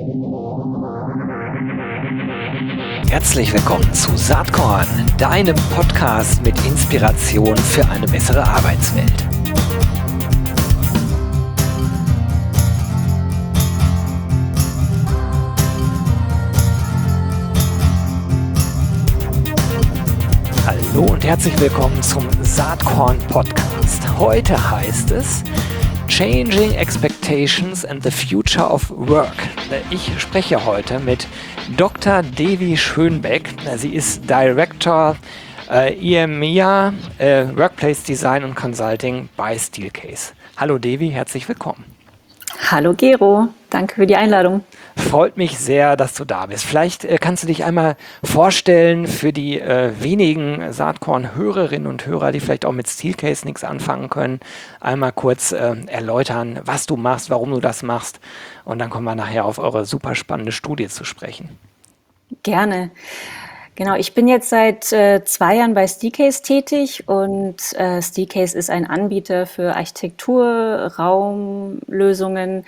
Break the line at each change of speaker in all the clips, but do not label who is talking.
Herzlich willkommen zu Saatkorn, deinem Podcast mit Inspiration für eine bessere Arbeitswelt. Hallo und herzlich willkommen zum Saatkorn Podcast. Heute heißt es Changing Expectations and the Future of Work. Ich spreche heute mit Dr. Devi Schönbeck. Sie ist Director EMEA Workplace Design und Consulting bei Steelcase. Hallo Devi, herzlich willkommen.
Hallo Gero, danke für die Einladung.
Freut mich sehr, dass du da bist. Vielleicht kannst du dich einmal vorstellen für die wenigen Saatkorn-Hörerinnen und Hörer, die vielleicht auch mit Steelcase nichts anfangen können, einmal kurz erläutern, was du machst, warum du das machst, und dann kommen wir nachher auf eure super spannende Studie zu sprechen.
Gerne. Genau, ich bin jetzt seit 2 Jahren bei Steelcase tätig und Steelcase ist ein Anbieter für Architektur, Raumlösungen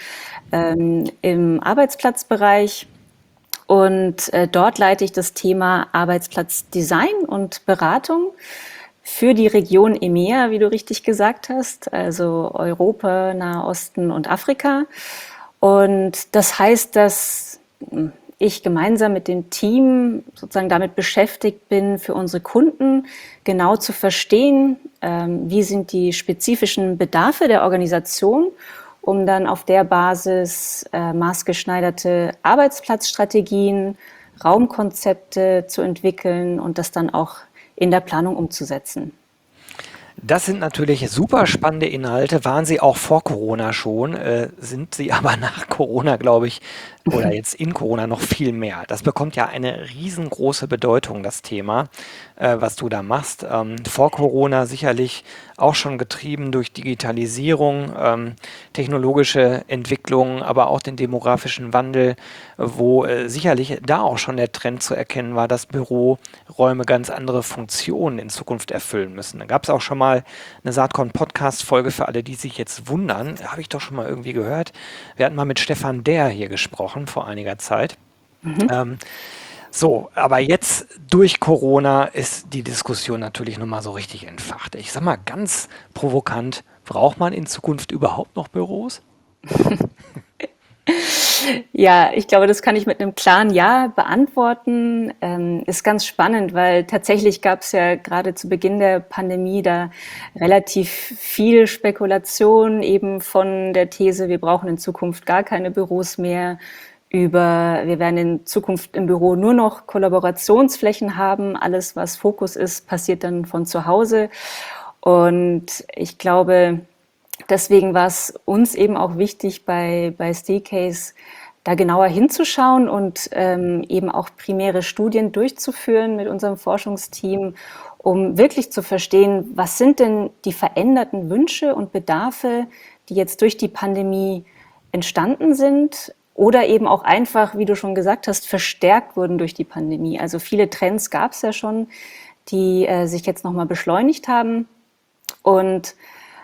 im Arbeitsplatzbereich, und dort leite ich das Thema Arbeitsplatzdesign und Beratung für die Region EMEA, wie du richtig gesagt hast, also Europa, Nahe Osten und Afrika. Und das heißt, dass ich gemeinsam mit dem Team sozusagen damit beschäftigt bin, für unsere Kunden genau zu verstehen, wie sind die spezifischen Bedarfe der Organisation, um dann auf der Basis maßgeschneiderte Arbeitsplatzstrategien, Raumkonzepte zu entwickeln und das dann auch in der Planung umzusetzen.
Das sind natürlich super spannende Inhalte, waren sie auch vor Corona schon, sind sie aber nach Corona, glaube ich, oder jetzt in Corona noch viel mehr. Das bekommt ja eine riesengroße Bedeutung, das Thema, was du da machst. Vor Corona sicherlich auch schon getrieben durch Digitalisierung, technologische Entwicklungen, aber auch den demografischen Wandel, wo sicherlich da auch schon der Trend zu erkennen war, dass Büroräume ganz andere Funktionen in Zukunft erfüllen müssen. Da gab es auch schon mal eine Saatkorn-Podcast-Folge für alle, die sich jetzt wundern. Habe ich doch schon mal irgendwie gehört. Wir hatten mal mit Stefan Dehr hier gesprochen vor einiger Zeit. Aber jetzt durch Corona ist die Diskussion natürlich nochmal so richtig entfacht. Ich sag mal ganz provokant, braucht man in Zukunft überhaupt noch Büros?
Ja, ich glaube, das kann ich mit einem klaren Ja beantworten. Ist ganz spannend, weil tatsächlich gab es ja gerade zu Beginn der Pandemie da relativ viel Spekulation eben von der These, wir brauchen in Zukunft gar keine Büros mehr, über wir werden in Zukunft im Büro nur noch Kollaborationsflächen haben. Alles, was Fokus ist, passiert dann von zu Hause. Und ich glaube, deswegen war es uns eben auch wichtig, bei Steelcase da genauer hinzuschauen und eben auch primäre Studien durchzuführen mit unserem Forschungsteam, um wirklich zu verstehen, was sind denn die veränderten Wünsche und Bedarfe, die jetzt durch die Pandemie entstanden sind oder eben auch einfach, wie du schon gesagt hast, verstärkt wurden durch die Pandemie. Also viele Trends gab es ja schon, die sich jetzt nochmal beschleunigt haben. Und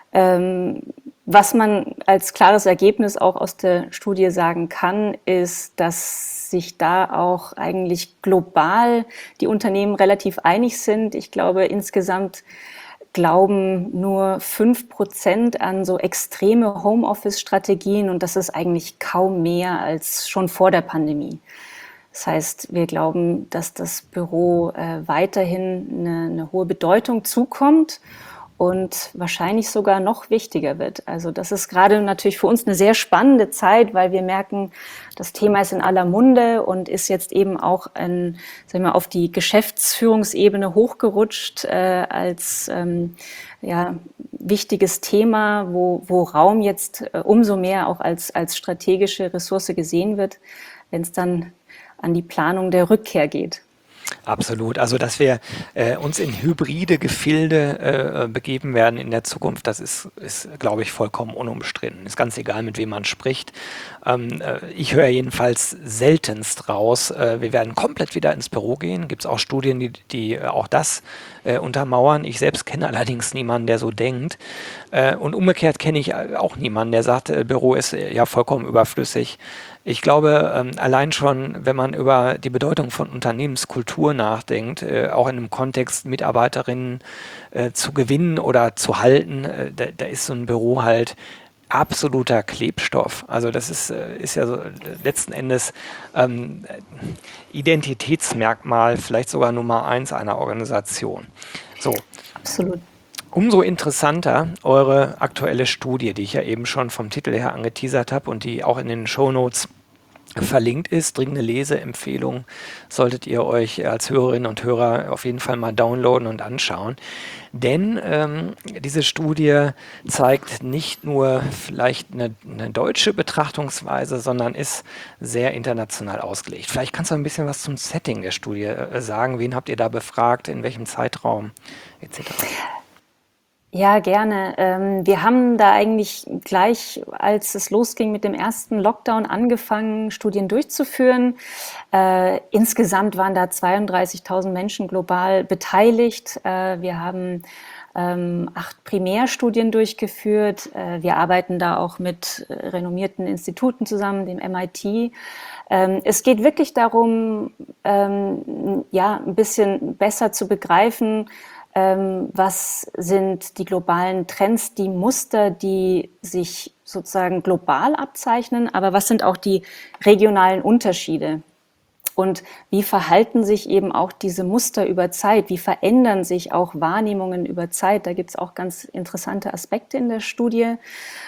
was man als klares Ergebnis auch aus der Studie sagen kann, ist, dass sich da auch eigentlich global die Unternehmen relativ einig sind. Ich glaube, insgesamt glauben nur 5% an so extreme Homeoffice-Strategien, und das ist eigentlich kaum mehr als schon vor der Pandemie. Das heißt, wir glauben, dass das Büro weiterhin eine hohe Bedeutung zukommt und wahrscheinlich sogar noch wichtiger wird. Also das ist gerade natürlich für uns eine sehr spannende Zeit, weil wir merken, das Thema ist in aller Munde und ist jetzt eben auch auf die Geschäftsführungsebene hochgerutscht als wichtiges Thema, wo Raum jetzt umso mehr auch als strategische Ressource gesehen wird, wenn es dann an die Planung der Rückkehr geht.
Absolut. Also, dass wir uns in hybride Gefilde begeben werden in der Zukunft, das ist, glaube ich, vollkommen unumstritten. Ist ganz egal, mit wem man spricht. Ich höre jedenfalls seltenst raus, wir werden komplett wieder ins Büro gehen. Gibt es auch Studien, die auch das untermauern. Ich selbst kenne allerdings niemanden, der so denkt. Und umgekehrt kenne ich auch niemanden, der sagt, Büro ist ja vollkommen überflüssig. Ich glaube, allein schon, wenn man über die Bedeutung von Unternehmenskultur nachdenkt, auch in einem Kontext Mitarbeiterinnen zu gewinnen oder zu halten, da ist so ein Büro halt absoluter Klebstoff. Also das ist ja so letzten Endes ähm, Identitätsmerkmal, vielleicht sogar Nummer eins einer Organisation. So,
Absolut.
umso interessanter eure aktuelle Studie, die ich ja eben schon vom Titel her angeteasert habe und die auch in den Shownotes verlinkt ist. Dringende Leseempfehlung solltet ihr euch als Hörerinnen und Hörer auf jeden Fall mal downloaden und anschauen. Denn diese Studie zeigt nicht nur vielleicht eine deutsche Betrachtungsweise, sondern ist sehr international ausgelegt. Vielleicht kannst du ein bisschen was zum Setting der Studie sagen. Wen habt ihr da befragt, in welchem Zeitraum etc.?
Ja, gerne. Wir haben da eigentlich gleich, als es losging mit dem ersten Lockdown, angefangen, Studien durchzuführen. Insgesamt waren da 32.000 Menschen global beteiligt. Wir haben 8 Primärstudien durchgeführt. Wir arbeiten da auch mit renommierten Instituten zusammen, dem MIT. Es geht wirklich darum, ja, ein bisschen besser zu begreifen, was sind die globalen Trends, die Muster, die sich sozusagen global abzeichnen, aber was sind auch die regionalen Unterschiede? Und wie verhalten sich eben auch diese Muster über Zeit? Wie verändern sich auch Wahrnehmungen über Zeit? Da gibt es auch ganz interessante Aspekte in der Studie.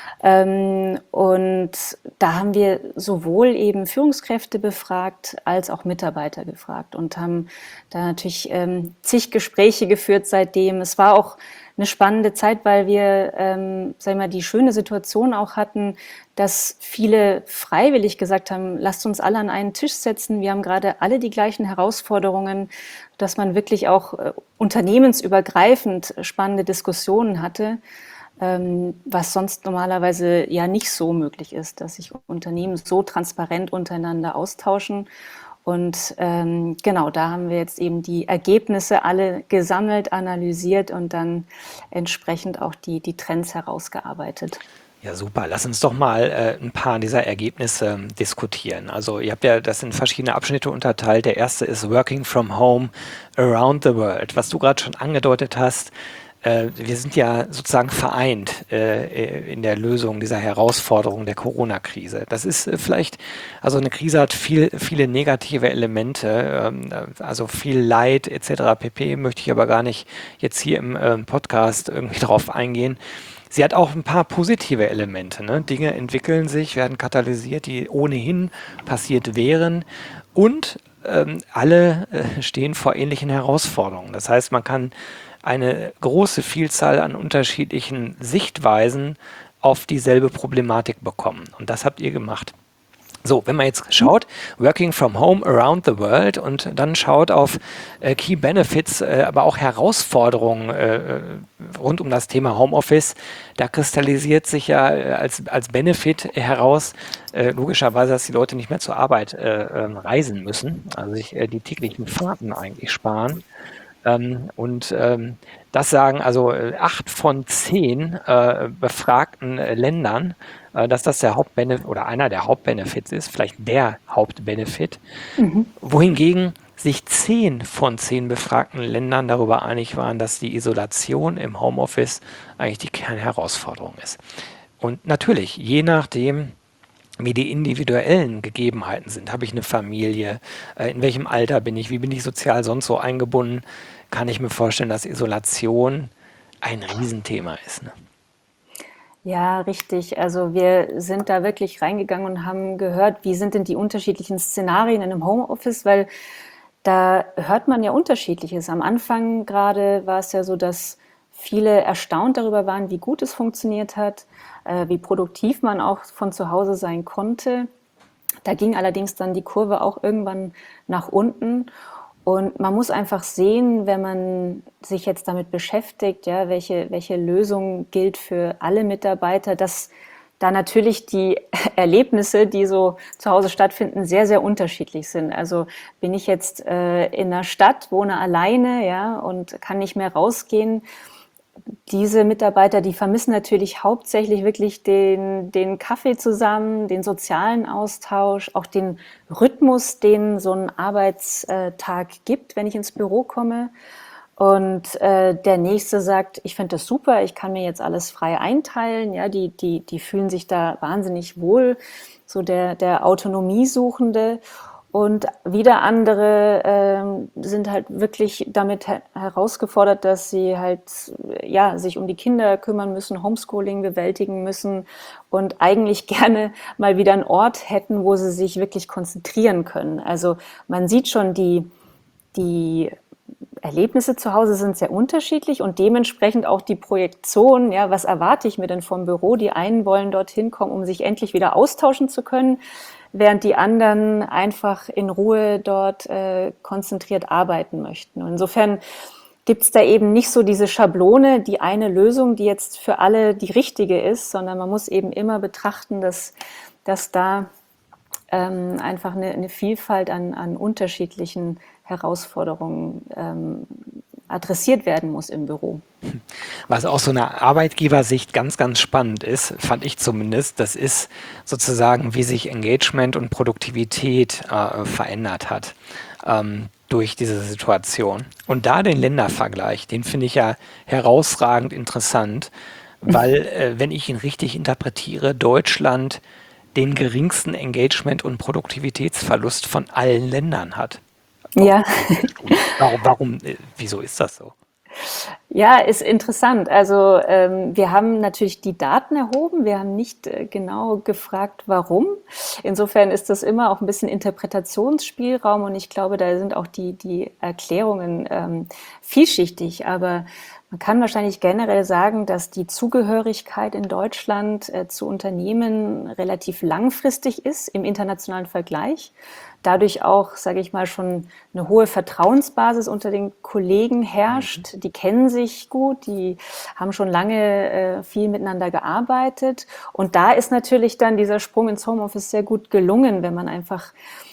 Und da haben wir sowohl eben Führungskräfte befragt als auch Mitarbeiter gefragt und haben da natürlich zig Gespräche geführt seitdem. Es war auch eine spannende Zeit, weil wir, sagen wir mal, die schöne Situation auch hatten, dass viele freiwillig gesagt haben, lasst uns alle an einen Tisch setzen. Wir haben gerade alle die gleichen Herausforderungen, dass man wirklich auch unternehmensübergreifend spannende Diskussionen hatte, was sonst normalerweise ja nicht so möglich ist, dass sich Unternehmen so transparent untereinander austauschen. Und genau, da haben wir jetzt eben die Ergebnisse alle gesammelt, analysiert und dann entsprechend auch die Trends herausgearbeitet.
Ja, super. Lass uns doch mal ein paar dieser Ergebnisse diskutieren. Also ihr habt ja das in verschiedene Abschnitte unterteilt. Der erste ist Working from Home Around the World. Was du gerade schon angedeutet hast, wir sind ja sozusagen vereint in der Lösung dieser Herausforderung der Corona-Krise. Das ist vielleicht, also eine Krise hat viele negative Elemente, also viel Leid etc. pp. Möchte ich aber gar nicht jetzt hier im Podcast irgendwie drauf eingehen. Sie hat auch ein paar positive Elemente. Ne? Dinge entwickeln sich, werden katalysiert, die ohnehin passiert wären. Und alle stehen vor ähnlichen Herausforderungen. Das heißt, man kann eine große Vielzahl an unterschiedlichen Sichtweisen auf dieselbe Problematik bekommen. Und das habt ihr gemacht. So, wenn man jetzt schaut, Working from Home Around the World und dann schaut auf Key Benefits, aber auch Herausforderungen rund um das Thema Homeoffice, da kristallisiert sich ja als Benefit heraus, logischerweise, dass die Leute nicht mehr zur Arbeit reisen müssen, also sich die täglichen Fahrten eigentlich sparen. Das sagen also 8 von 10 befragten Ländern, dass das der Hauptbenefit oder einer der Hauptbenefits ist, vielleicht der Hauptbenefit. Wohingegen sich 10 von 10 befragten Ländern darüber einig waren, dass die Isolation im Homeoffice eigentlich die Kernherausforderung ist. Und natürlich, je nachdem, wie die individuellen Gegebenheiten sind. Habe ich eine Familie? In welchem Alter bin ich? Wie bin ich sozial sonst so eingebunden? Kann ich mir vorstellen, dass Isolation ein Riesenthema ist. Ne?
Ja, richtig. Also wir sind da wirklich reingegangen und haben gehört, wie sind denn die unterschiedlichen Szenarien in einem Homeoffice, weil da hört man ja Unterschiedliches. Am Anfang gerade war es ja so, dass viele erstaunt darüber waren, wie gut es funktioniert hat, wie produktiv man auch von zu Hause sein konnte. Da ging allerdings dann die Kurve auch irgendwann nach unten. Und man muss einfach sehen, wenn man sich jetzt damit beschäftigt, ja, welche Lösung gilt für alle Mitarbeiter, dass da natürlich die Erlebnisse, die so zu Hause stattfinden, sehr, sehr unterschiedlich sind. Also bin ich jetzt in einer Stadt, wohne alleine, ja, und kann nicht mehr rausgehen, diese Mitarbeiter, die vermissen natürlich hauptsächlich wirklich den Kaffee zusammen, den sozialen Austausch, auch den Rhythmus, den so ein Arbeitstag gibt, wenn ich ins Büro komme. Und der Nächste sagt, ich finde das super, ich kann mir jetzt alles frei einteilen. Ja, die fühlen sich da wahnsinnig wohl, so der Autonomiesuchende. Und wieder andere sind halt wirklich damit herausgefordert, dass sie halt ja sich um die Kinder kümmern müssen, Homeschooling bewältigen müssen und eigentlich gerne mal wieder einen Ort hätten, wo sie sich wirklich konzentrieren können. Also man sieht schon, die Erlebnisse zu Hause sind sehr unterschiedlich und dementsprechend auch die Projektion, ja, was erwarte ich mir denn vom Büro? Die einen wollen dorthin kommen, um sich endlich wieder austauschen zu können, während die anderen einfach in Ruhe dort konzentriert arbeiten möchten. Und insofern gibt es da eben nicht so diese Schablone, die eine Lösung, die jetzt für alle die richtige ist, sondern man muss eben immer betrachten, dass da einfach eine Vielfalt an unterschiedlichen Herausforderungen adressiert werden muss im Büro.
Was aus so einer Arbeitgebersicht ganz, ganz spannend ist, fand ich zumindest, das ist sozusagen, wie sich Engagement und Produktivität verändert hat durch diese Situation. Und da den Ländervergleich, den finde ich ja herausragend interessant, weil, wenn ich ihn richtig interpretiere, Deutschland den geringsten Engagement- und Produktivitätsverlust von allen Ländern hat. Auf
Ja,
Studie. Wieso ist das so?
ja, ist interessant. Also wir haben natürlich die Daten erhoben, wir haben nicht genau gefragt, warum. Insofern ist das immer auch ein bisschen Interpretationsspielraum und ich glaube, da sind auch die Erklärungen vielschichtig. Aber man kann wahrscheinlich generell sagen, dass die Zugehörigkeit in Deutschland zu Unternehmen relativ langfristig ist im internationalen Vergleich. Dadurch auch, sage ich mal, schon eine hohe Vertrauensbasis unter den Kollegen herrscht. Die kennen sich gut, die haben schon lange viel miteinander gearbeitet. Und da ist natürlich dann dieser Sprung ins Homeoffice sehr gut gelungen, wenn man einfach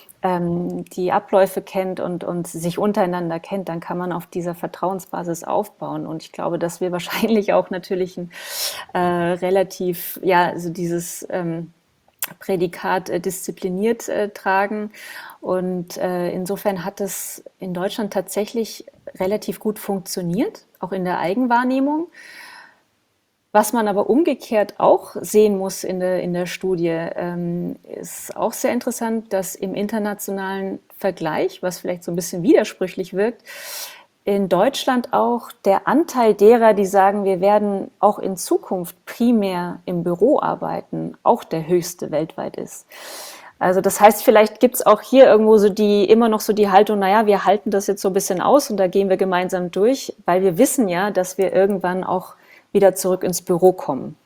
die Abläufe kennt und sich untereinander kennt, dann kann man auf dieser Vertrauensbasis aufbauen. Und ich glaube, dass wir wahrscheinlich auch natürlich ein relativ, ja, also dieses Prädikat diszipliniert tragen. Und insofern hat es in Deutschland tatsächlich relativ gut funktioniert, auch in der Eigenwahrnehmung. Was man aber umgekehrt auch sehen muss in der Studie, ist auch sehr interessant, dass im internationalen Vergleich, was vielleicht so ein bisschen widersprüchlich wirkt, in Deutschland auch der Anteil derer, die sagen, wir werden auch in Zukunft primär im Büro arbeiten, auch der höchste weltweit ist. Also das heißt, vielleicht gibt es auch hier irgendwo so immer noch so die Haltung, naja, wir halten das jetzt so ein bisschen aus und da gehen wir gemeinsam durch, weil wir wissen ja, dass wir irgendwann auch wieder zurück ins Büro kommen.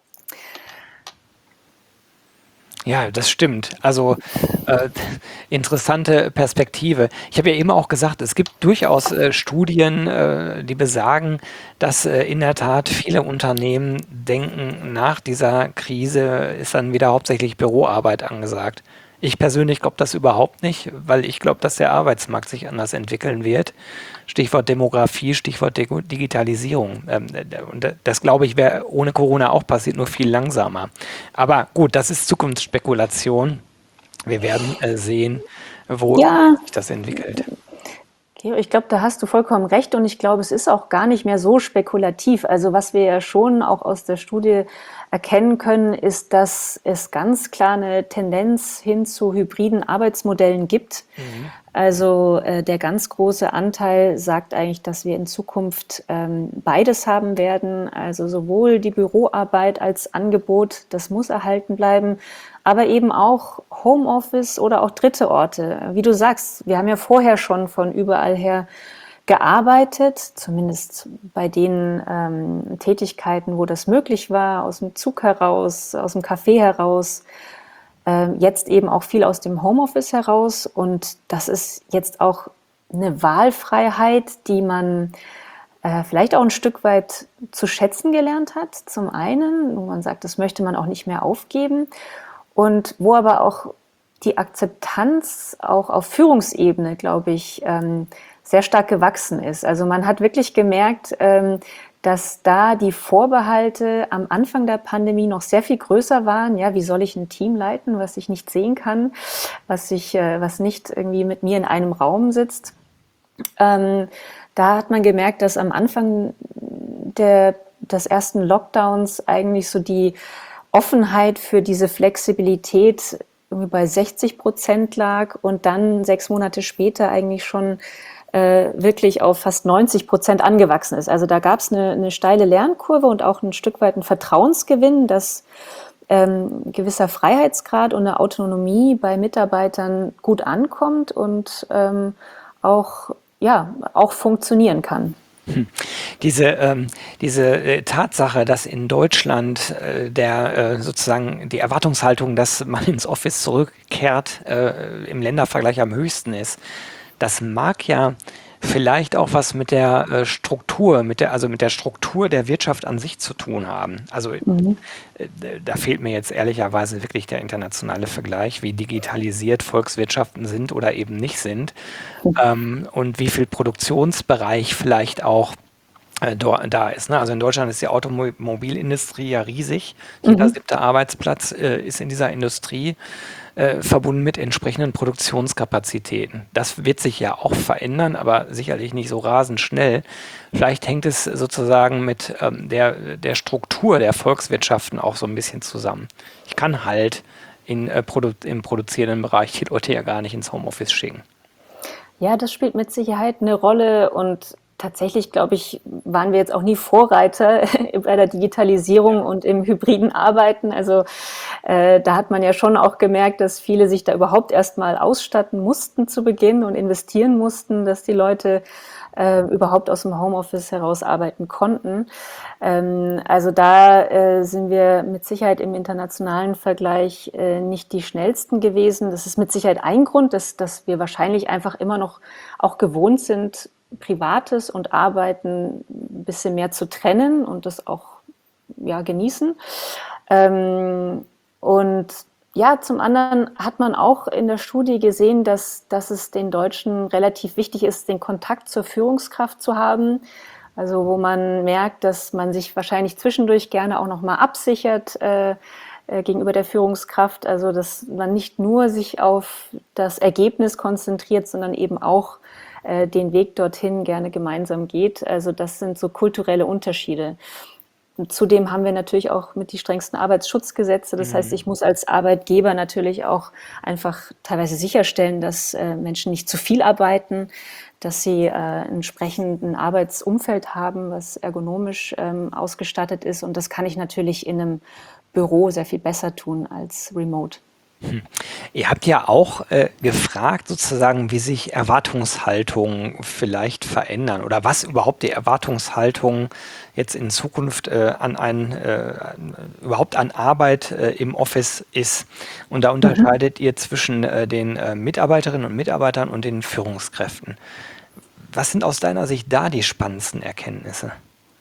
Ja, das stimmt. Also äh, interessante Perspektive. Ich habe ja eben auch gesagt, es gibt durchaus Studien, die besagen, dass in der Tat viele Unternehmen denken, nach dieser Krise ist dann wieder hauptsächlich Büroarbeit angesagt. Ich persönlich glaube das überhaupt nicht, weil ich glaube, dass der Arbeitsmarkt sich anders entwickeln wird. Stichwort Demografie, Stichwort Digitalisierung. Und das glaube ich, wäre ohne Corona auch passiert, nur viel langsamer. Aber gut, das ist Zukunftsspekulation. Wir werden sehen, wo
Ja,
sich das entwickelt.
Gero, ich glaube, da hast du vollkommen recht und ich glaube, es ist auch gar nicht mehr so spekulativ. Also was wir ja schon auch aus der Studie erkennen können, ist, dass es ganz klar eine Tendenz hin zu hybriden Arbeitsmodellen gibt.
Mhm.
Also der ganz große Anteil sagt eigentlich, dass wir in Zukunft beides haben werden. Also sowohl die Büroarbeit als Angebot, das muss erhalten bleiben, aber eben auch Homeoffice oder auch dritte Orte. Wie du sagst, wir haben ja vorher schon von überall her gearbeitet, zumindest bei den Tätigkeiten, wo das möglich war, aus dem Zug heraus, aus dem Café heraus, jetzt eben auch viel aus dem Homeoffice heraus. Und das ist jetzt auch eine Wahlfreiheit, die man vielleicht auch ein Stück weit zu schätzen gelernt hat. Zum einen, wo man sagt, das möchte man auch nicht mehr aufgeben. Und wo aber auch die Akzeptanz auch auf Führungsebene, glaube ich, sehr stark gewachsen ist. Also man hat wirklich gemerkt, dass da die Vorbehalte am Anfang der Pandemie noch sehr viel größer waren. Ja, wie soll ich ein Team leiten, was ich nicht sehen kann, was nicht irgendwie mit mir in einem Raum sitzt? Da hat man gemerkt, dass am Anfang des ersten Lockdowns eigentlich so die Offenheit für diese Flexibilität irgendwie bei 60% lag und dann 6 Monate später eigentlich schon wirklich auf fast 90% angewachsen ist. Also da gab es eine steile Lernkurve und auch ein Stück weit einen Vertrauensgewinn, dass gewisser Freiheitsgrad und eine Autonomie bei Mitarbeitern gut ankommt und auch, ja, auch funktionieren kann.
Diese Tatsache, dass in Deutschland sozusagen die Erwartungshaltung, dass man ins Office zurückkehrt, im Ländervergleich am höchsten ist, das mag ja vielleicht auch was mit der Struktur, also mit der Struktur der Wirtschaft an sich zu tun haben. Also da fehlt mir jetzt ehrlicherweise wirklich der internationale Vergleich, wie digitalisiert Volkswirtschaften sind oder eben nicht sind, und wie viel Produktionsbereich vielleicht auch da ist. Ne? Also in Deutschland ist die Automobilindustrie ja riesig. Jeder 7. Arbeitsplatz ist in dieser Industrie verbunden mit entsprechenden Produktionskapazitäten. Das wird sich ja auch verändern, aber sicherlich nicht so rasend schnell. Vielleicht hängt es sozusagen mit der Struktur der Volkswirtschaften auch so ein bisschen zusammen. Ich kann halt im produzierenden Bereich die Leute ja gar nicht ins Homeoffice schicken.
Ja, das spielt mit Sicherheit eine Rolle und tatsächlich, glaube ich, waren wir jetzt auch nie Vorreiter bei der Digitalisierung und im hybriden Arbeiten. Also da hat man ja schon auch gemerkt, dass viele sich da überhaupt erstmal ausstatten mussten zu Beginn und investieren mussten, dass die Leute überhaupt aus dem Homeoffice heraus arbeiten konnten. Also da sind wir mit Sicherheit im internationalen Vergleich nicht die schnellsten gewesen. Das ist mit Sicherheit ein Grund, dass wir wahrscheinlich einfach immer noch auch gewohnt sind, Privates und Arbeiten ein bisschen mehr zu trennen und das auch ja, genießen. Und ja, zum anderen hat man auch in der Studie gesehen, dass es den Deutschen relativ wichtig ist, den Kontakt zur Führungskraft zu haben. Also wo man merkt, dass man sich wahrscheinlich zwischendurch gerne auch nochmal absichert gegenüber der Führungskraft. Also dass man nicht nur sich auf das Ergebnis konzentriert, sondern eben auch den Weg dorthin gerne gemeinsam geht. Also das sind so kulturelle Unterschiede. Und zudem haben wir natürlich auch mit die strengsten Arbeitsschutzgesetze. Das heißt, ich muss als Arbeitgeber natürlich auch einfach teilweise sicherstellen, dass Menschen nicht zu viel arbeiten, dass sie entsprechend ein Arbeitsumfeld haben, was ergonomisch ausgestattet ist. Und das kann ich natürlich in einem Büro sehr viel besser tun als remote.
Ihr habt ja auch gefragt, sozusagen, wie sich Erwartungshaltungen vielleicht verändern oder was überhaupt die Erwartungshaltung jetzt in Zukunft überhaupt an Arbeit im Office ist. Und da unterscheidet ihr zwischen den Mitarbeiterinnen und Mitarbeitern und den Führungskräften. Was sind aus deiner Sicht da die spannendsten Erkenntnisse?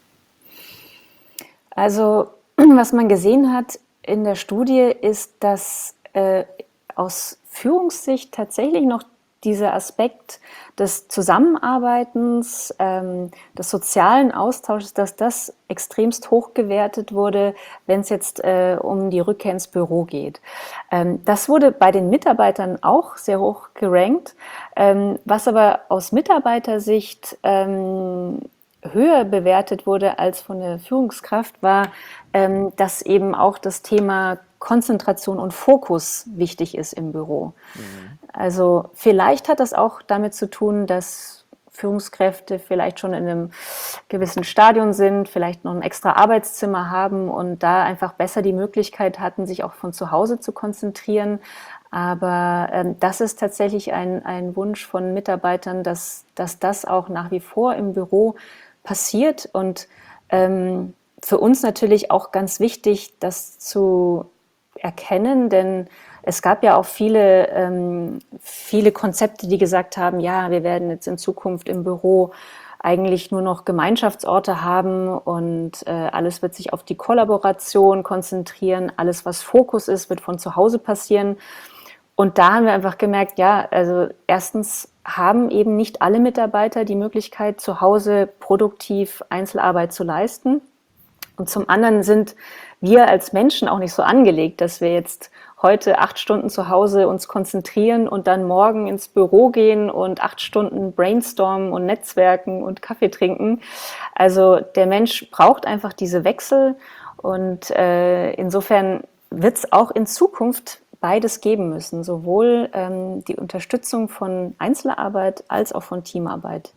Also, was man gesehen hat in der Studie ist, dass aus Führungssicht tatsächlich noch dieser Aspekt des Zusammenarbeitens, des sozialen Austausches, dass das extremst hoch gewertet wurde, wenn es jetzt um die Rückkehr ins Büro geht. Das wurde bei den Mitarbeitern auch sehr hoch gerankt, was aber aus Mitarbeitersicht höher bewertet wurde als von der Führungskraft, war, dass eben auch das Thema Konzentration und Fokus wichtig ist im Büro. Also vielleicht hat das auch damit zu tun, dass Führungskräfte vielleicht schon in einem gewissen Stadion sind, vielleicht noch ein extra Arbeitszimmer haben und da einfach besser die Möglichkeit hatten, sich auch von zu Hause zu konzentrieren. Aber das ist tatsächlich ein Wunsch von Mitarbeitern, dass das auch nach wie vor im Büro passiert. Und für uns natürlich auch ganz wichtig, das zu erkennen, denn es gab ja auch viele Konzepte, die gesagt haben, ja, wir werden jetzt in Zukunft im Büro eigentlich nur noch Gemeinschaftsorte haben und alles wird sich auf die Kollaboration konzentrieren, alles, was Fokus ist, wird von zu Hause passieren. Und da haben wir einfach gemerkt, ja, also erstens haben eben nicht alle Mitarbeiter die Möglichkeit, zu Hause produktiv Einzelarbeit zu leisten. Und zum anderen sind wir als Menschen auch nicht so angelegt, dass wir jetzt heute 8 Stunden zu Hause uns konzentrieren und dann morgen ins Büro gehen und 8 Stunden brainstormen und netzwerken und Kaffee trinken. Also der Mensch braucht einfach diese Wechsel und insofern wird es auch in Zukunft beides geben müssen, sowohl die Unterstützung von Einzelarbeit als auch von Teamarbeit.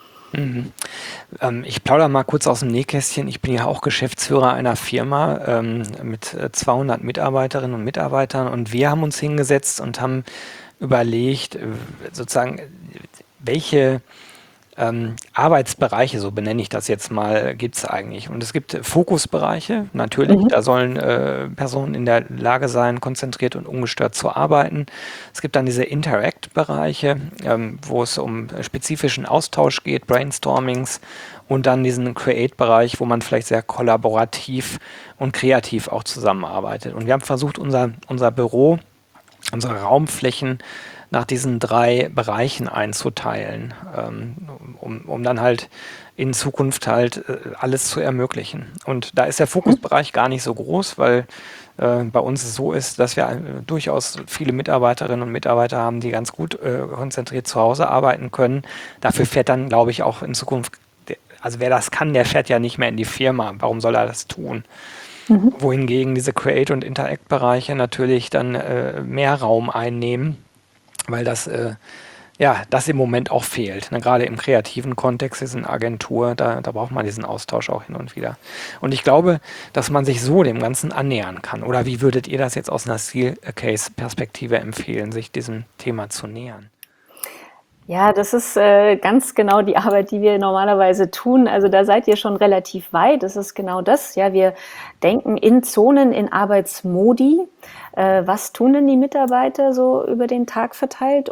Ich plaudere mal kurz aus dem Nähkästchen. Ich bin ja auch Geschäftsführer einer Firma mit 200 Mitarbeiterinnen und Mitarbeitern und wir haben uns hingesetzt und haben überlegt, sozusagen, welche Arbeitsbereiche, so benenne ich das jetzt mal, gibt es eigentlich. Und es gibt Fokusbereiche, natürlich, da sollen Personen in der Lage sein, konzentriert und ungestört zu arbeiten. Es gibt dann diese Interact-Bereiche, wo es um spezifischen Austausch geht, Brainstormings und dann diesen Create-Bereich, wo man vielleicht sehr kollaborativ und kreativ auch zusammenarbeitet. Und wir haben versucht, unser Büro, unsere Raumflächen nach diesen 3 Bereichen einzuteilen, um dann halt in Zukunft halt alles zu ermöglichen. Und da ist der Fokusbereich gar nicht so groß, weil bei uns es so ist, dass wir durchaus viele Mitarbeiterinnen und Mitarbeiter haben, die ganz gut konzentriert zu Hause arbeiten können. Dafür fährt dann, glaube ich, auch in Zukunft, also wer das kann, der fährt ja nicht mehr in die Firma. Warum soll er das tun? Wohingegen diese Create- und Interact-Bereiche natürlich dann mehr Raum einnehmen, weil das im Moment auch fehlt. Ne? Gerade im kreativen Kontext ist eine Agentur, da braucht man diesen Austausch auch hin und wieder. Und ich glaube, dass man sich so dem Ganzen annähern kann. Oder wie würdet ihr das jetzt aus einer Skill-Case-Perspektive empfehlen, sich diesem Thema zu nähern?
Ja, das ist ganz genau die Arbeit, die wir normalerweise tun. Also da seid ihr schon relativ weit. Das ist genau das. Ja, wir denken in Zonen, in Arbeitsmodi. Was tun denn die Mitarbeiter so über den Tag verteilt?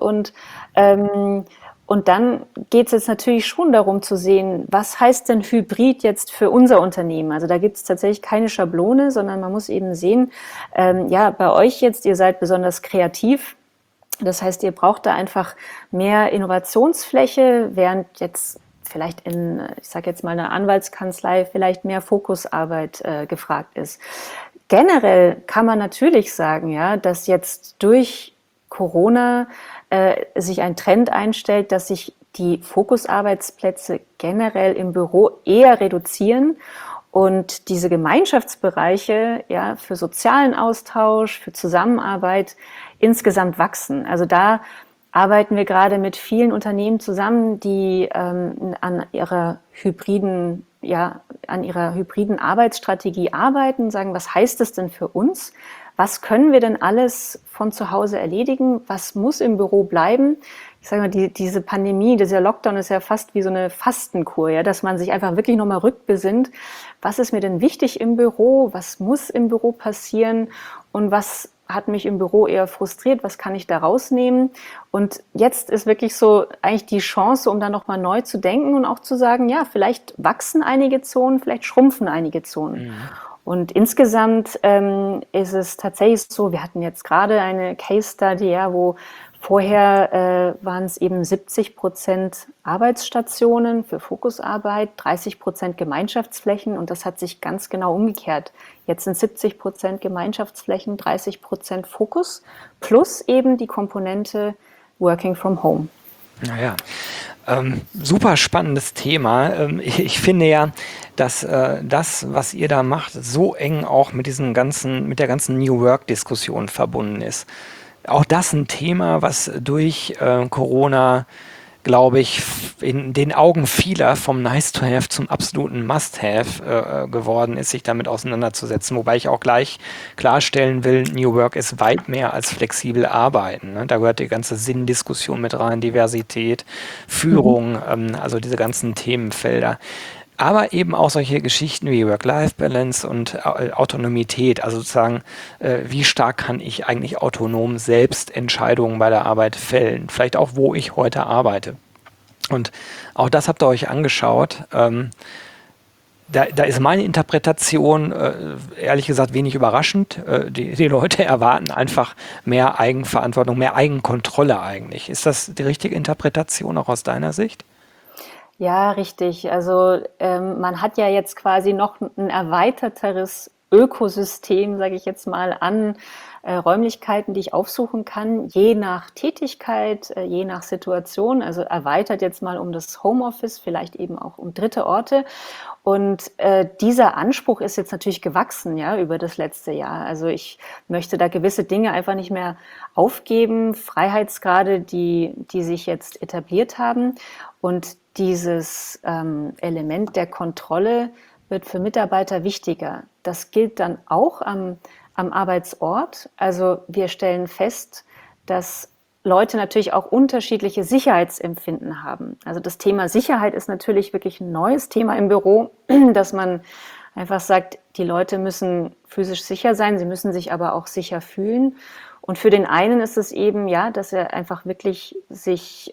Und dann geht es jetzt natürlich schon darum zu sehen, was heißt denn Hybrid jetzt für unser Unternehmen? Also da gibt es tatsächlich keine Schablone, sondern man muss eben sehen, ja, bei euch jetzt, ihr seid besonders kreativ. Das heißt, ihr braucht da einfach mehr Innovationsfläche, während jetzt vielleicht ich sage jetzt mal, einer Anwaltskanzlei vielleicht mehr Fokusarbeit gefragt ist. Generell kann man natürlich sagen, ja, dass jetzt durch Corona sich ein Trend einstellt, dass sich die Fokusarbeitsplätze generell im Büro eher reduzieren und diese Gemeinschaftsbereiche, ja, für sozialen Austausch, für Zusammenarbeit insgesamt wachsen. Also da arbeiten wir gerade mit vielen Unternehmen zusammen, die an ihrer hybriden Arbeitsstrategie arbeiten, sagen, was heißt das denn für uns? Was können wir denn alles von zu Hause erledigen? Was muss im Büro bleiben? Ich sage mal, diese Pandemie, dieser Lockdown ist ja fast wie so eine Fastenkur, ja, dass man sich einfach wirklich nochmal rückbesinnt. Was ist mir denn wichtig im Büro? Was muss im Büro passieren? Und was hat mich im Büro eher frustriert? Was kann ich da rausnehmen? Und jetzt ist wirklich so eigentlich die Chance, um da nochmal neu zu denken und auch zu sagen, ja, vielleicht wachsen einige Zonen, vielleicht schrumpfen einige Zonen. Und insgesamt ist es tatsächlich so, wir hatten jetzt gerade eine Case Study, ja, wo vorher waren es eben 70% Arbeitsstationen für Fokusarbeit, 30% Gemeinschaftsflächen und das hat sich ganz genau umgekehrt. Jetzt sind 70% Gemeinschaftsflächen, 30% Fokus plus eben die Komponente Working from Home.
Naja, super spannendes Thema. Ich finde ja, dass das, was ihr da macht, so eng auch mit mit der ganzen New Work-Diskussion verbunden ist. Auch das ein Thema, was durch Corona, glaube ich, in den Augen vieler vom Nice-to-have zum absoluten Must-have geworden ist, sich damit auseinanderzusetzen. Wobei ich auch gleich klarstellen will, New Work ist weit mehr als flexibel arbeiten. Ne? Da gehört die ganze Sinndiskussion mit rein, Diversität, Führung, also diese ganzen Themenfelder. Aber eben auch solche Geschichten wie Work-Life-Balance und Autonomität, also sozusagen, wie stark kann ich eigentlich autonom selbst Entscheidungen bei der Arbeit fällen, vielleicht auch, wo ich heute arbeite. Und auch das habt ihr euch angeschaut. da ist meine Interpretation, ehrlich gesagt, wenig überraschend. Die Leute erwarten einfach mehr Eigenverantwortung, mehr Eigenkontrolle eigentlich. Ist das die richtige Interpretation auch aus deiner Sicht?
Ja, richtig. Also man hat ja jetzt quasi noch ein erweiterteres Ökosystem, sage ich jetzt mal, an Räumlichkeiten, die ich aufsuchen kann, je nach Tätigkeit, je nach Situation. Also erweitert jetzt mal um das Homeoffice, vielleicht eben auch um dritte Orte. Und dieser Anspruch ist jetzt natürlich gewachsen, ja, über das letzte Jahr. Also ich möchte da gewisse Dinge einfach nicht mehr aufgeben, Freiheitsgrade, die sich jetzt etabliert haben. Und dieses Element der Kontrolle wird für Mitarbeiter wichtiger. Das gilt dann auch am Arbeitsort. Also wir stellen fest, dass Leute natürlich auch unterschiedliche Sicherheitsempfinden haben. Also das Thema Sicherheit ist natürlich wirklich ein neues Thema im Büro, dass man einfach sagt, die Leute müssen physisch sicher sein, sie müssen sich aber auch sicher fühlen. Und für den einen ist es eben, ja, dass er einfach wirklich sich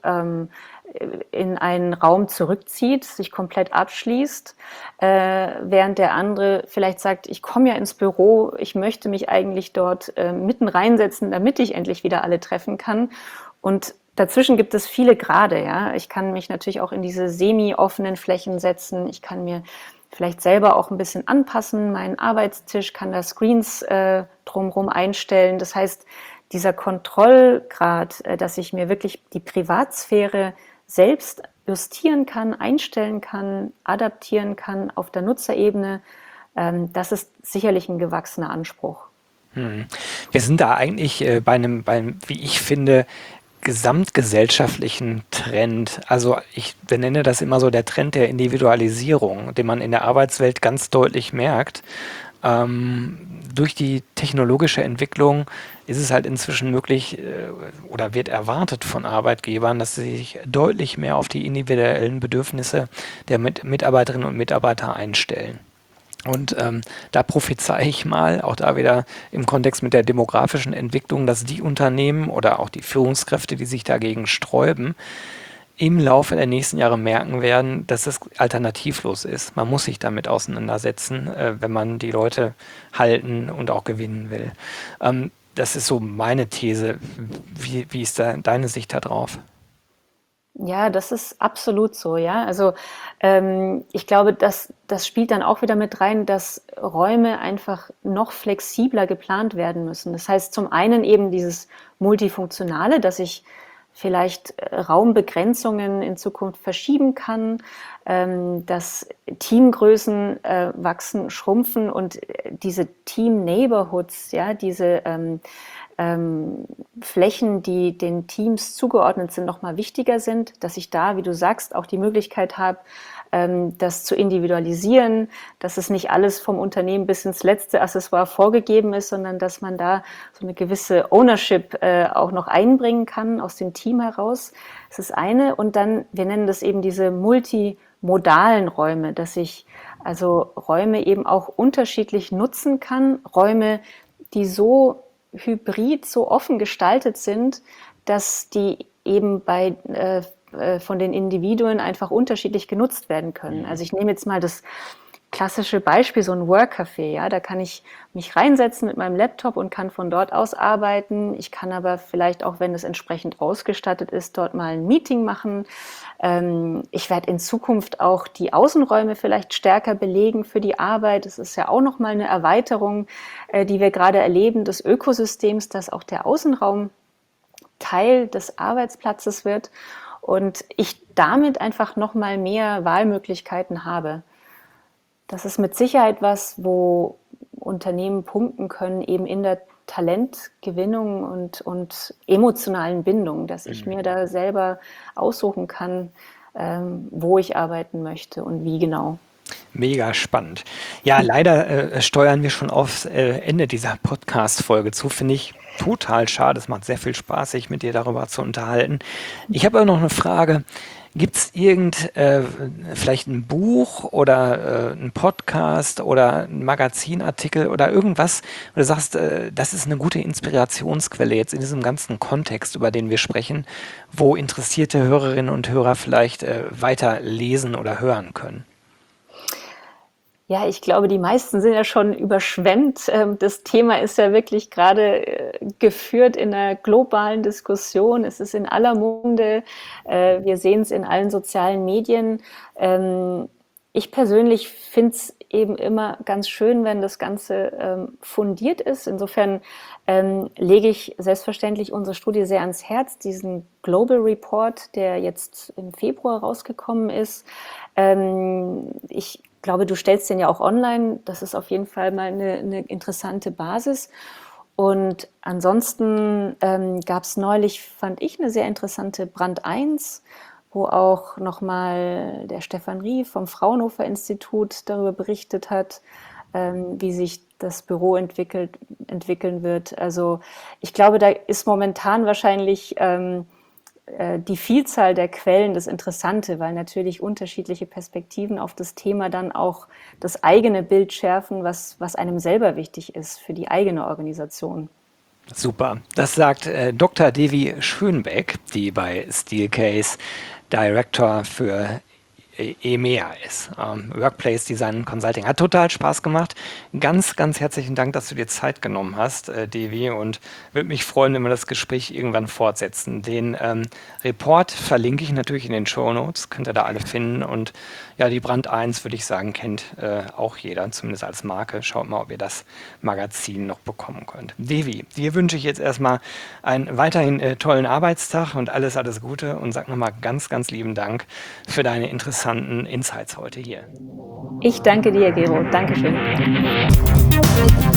in einen Raum zurückzieht, sich komplett abschließt, während der andere vielleicht sagt, ich komme ja ins Büro, ich möchte mich eigentlich dort mitten reinsetzen, damit ich endlich wieder alle treffen kann. Und dazwischen gibt es viele Grade, ja. Ich kann mich natürlich auch in diese semi-offenen Flächen setzen, ich kann mir vielleicht selber auch ein bisschen anpassen, meinen Arbeitstisch, kann da Screens drumherum einstellen. Das heißt, dieser Kontrollgrad, dass ich mir wirklich die Privatsphäre selbst justieren kann, einstellen kann, adaptieren kann auf der Nutzerebene, das ist sicherlich ein gewachsener Anspruch.
Wir sind da eigentlich bei einem, wie ich finde, gesamtgesellschaftlichen Trend. Also ich benenne das immer so der Trend der Individualisierung, den man in der Arbeitswelt ganz deutlich merkt. Durch die technologische Entwicklung ist es halt inzwischen möglich oder wird erwartet von Arbeitgebern, dass sie sich deutlich mehr auf die individuellen Bedürfnisse der Mitarbeiterinnen und Mitarbeiter einstellen. Und da prophezei ich mal, auch da wieder im Kontext mit der demografischen Entwicklung, dass die Unternehmen oder auch die Führungskräfte, die sich dagegen sträuben, im Laufe der nächsten Jahre merken werden, dass es alternativlos ist. Man muss sich damit auseinandersetzen, wenn man die Leute halten und auch gewinnen will. Das ist so meine These. Wie ist da deine Sicht da drauf?
Ja, das ist absolut so, ja. Also ich glaube, das spielt dann auch wieder mit rein, dass Räume einfach noch flexibler geplant werden müssen. Das heißt zum einen eben dieses Multifunktionale, dass ich vielleicht Raumbegrenzungen in Zukunft verschieben kann, dass Teamgrößen wachsen, schrumpfen und diese Team-Neighborhoods, ja, diese Flächen, die den Teams zugeordnet sind, nochmal wichtiger sind, dass ich da, wie du sagst, auch die Möglichkeit habe, das zu individualisieren, dass es nicht alles vom Unternehmen bis ins letzte Accessoire vorgegeben ist, sondern dass man da so eine gewisse Ownership auch noch einbringen kann aus dem Team heraus. Das ist eine. Und dann, wir nennen das eben diese multimodalen Räume, dass ich also Räume eben auch unterschiedlich nutzen kann, Räume, die so hybrid, so offen gestaltet sind, dass die eben von den Individuen einfach unterschiedlich genutzt werden können. Also ich nehme jetzt mal das klassische Beispiel, so ein Workcafé, ja, da kann ich mich reinsetzen mit meinem Laptop und kann von dort aus arbeiten. Ich kann aber vielleicht auch, wenn es entsprechend ausgestattet ist, dort mal ein Meeting machen. Ich werde in Zukunft auch die Außenräume vielleicht stärker belegen für die Arbeit. Das ist ja auch nochmal eine Erweiterung, die wir gerade erleben, des Ökosystems, dass auch der Außenraum Teil des Arbeitsplatzes wird und ich damit einfach nochmal mehr Wahlmöglichkeiten habe. Das ist mit Sicherheit was, wo Unternehmen punkten können, eben in der Talentgewinnung und emotionalen Bindung, dass ich mir da selber aussuchen kann, wo ich arbeiten möchte und wie genau.
Mega spannend. Ja, leider steuern wir schon aufs Ende dieser Podcast-Folge zu. Finde ich total schade. Es macht sehr viel Spaß, sich mit dir darüber zu unterhalten. Ich habe aber noch eine Frage. Gibt es vielleicht ein Buch oder ein Podcast oder ein Magazinartikel oder irgendwas, wo du sagst, das ist eine gute Inspirationsquelle jetzt in diesem ganzen Kontext, über den wir sprechen, wo interessierte Hörerinnen und Hörer vielleicht weiter lesen oder hören können?
Ja, ich glaube, die meisten sind ja schon überschwemmt. Das Thema ist ja wirklich gerade geführt in einer globalen Diskussion. Es ist in aller Munde. Wir sehen es in allen sozialen Medien. Ich persönlich finde es eben immer ganz schön, wenn das Ganze fundiert ist. Insofern lege ich selbstverständlich unsere Studie sehr ans Herz, diesen Global Report, der jetzt im Februar rausgekommen ist. Ich glaube, du stellst den ja auch online. Das ist auf jeden Fall mal eine interessante Basis. Und ansonsten gab es neulich, fand ich, eine sehr interessante Brand 1, wo auch nochmal der Stefan Rie vom Fraunhofer Institut darüber berichtet hat, wie sich das Büro entwickeln wird. Also ich glaube, da ist momentan wahrscheinlich die Vielzahl der Quellen das Interessante, weil natürlich unterschiedliche Perspektiven auf das Thema dann auch das eigene Bild schärfen, was einem selber wichtig ist für die eigene Organisation.
Super. Das sagt Dr. Devi Schönbeck, die bei Steelcase Director für EMEA ist. Workplace Design Consulting. Hat total Spaß gemacht. Ganz, ganz herzlichen Dank, dass du dir Zeit genommen hast, Devi, und würde mich freuen, wenn wir das Gespräch irgendwann fortsetzen. Den Report verlinke ich natürlich in den Shownotes, könnt ihr da alle finden, und ja, die Brand 1, würde ich sagen, kennt auch jeder, zumindest als Marke. Schaut mal, ob ihr das Magazin noch bekommen könnt. Devi, dir wünsche ich jetzt erstmal einen weiterhin tollen Arbeitstag und alles, alles Gute, und sag nochmal ganz, ganz lieben Dank für deine interessanten Insights heute hier.
Ich danke dir, Gero. Dankeschön.